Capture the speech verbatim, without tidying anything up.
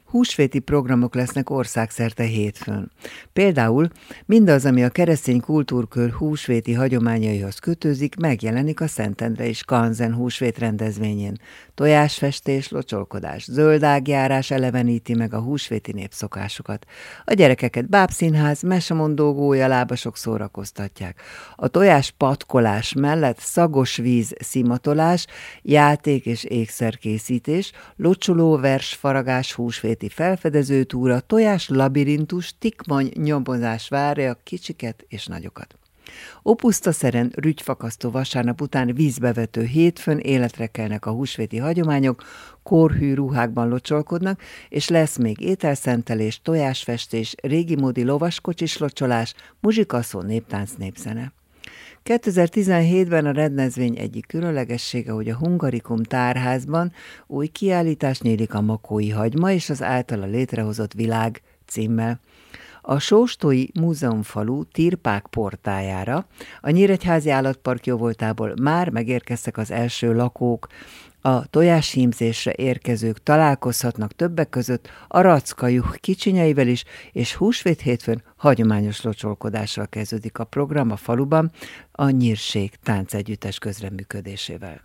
Húsvéti programok lesznek országszerte hétfőn. Például mindaz, ami a keresztény kultúrkör húsvéti hagyományaihoz kötőzik, megjelenik a Szentendrei Skanzen húsvét rendezvényén. Tojásfestés, locsolkodás, zöldágjárás eleveníti meg a húsvéti népszokásokat. A gyerekeket bábszínház, mesemondó gólyalábasok szórakoztatják. A tojás patkolás mellett szagos víz szimatolás, játék és ékszerkészítés, locsoló versfaragás, húsvéti felfedezőtúra, tojás labirintus, tikmany nyomozás várja a kicsiket és nagyokat. Opusztaszeren rügyfakasztó vasárnap után vízbevető hétfőn életre kelnek a húsvéti hagyományok, korhű ruhákban locsolkodnak, és lesz még ételszentelés, tojásfestés, régimódi lovaskocsis locsolás, muzsikaszó, néptánc, népzene. kétezer-tizenhétben a rendezvény egyik különlegessége, hogy a Hungarikum tárházban új kiállítás nyílik a Makói hagyma és az általa létrehozott világ címmel. A Sóstói Múzeumfalu Tirpák portájára a Nyíregyházi Állatpark jóvoltából már megérkeztek az első lakók. A tojáshímzésre érkezők találkozhatnak többek között a rackajuh kicsinyeivel is, és húsvét hétfőn hagyományos locsolkodással kezdődik a program a faluban a Nyírség táncegyüttes közreműködésével.